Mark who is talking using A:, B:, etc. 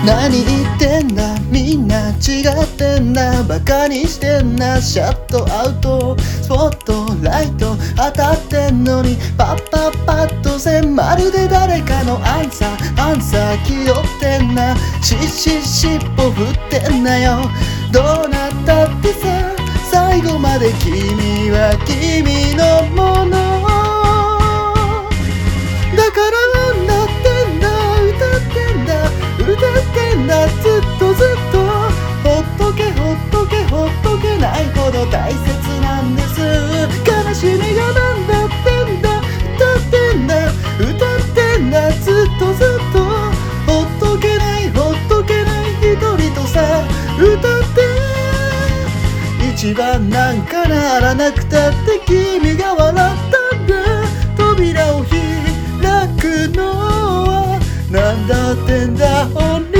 A: 何言ってんだ、みんな違ってんな、バカにしてんな、シャットアウト、スポットライト当たってんのに、パッパッパッとせん、まるで誰かのアンサー気負ってんな、尻尾振ってんなよ。どうなったってさ、最後まで君は君のものだから、歌ってんだ、ずっとほっとけないほど大切なんです。悲しみがなんだってんだ、歌ってんだ、ずっとほっとけない一人とさ、歌って一番なんかならなくたって君が笑ったんだ。扉を開くのはなんだってんだ、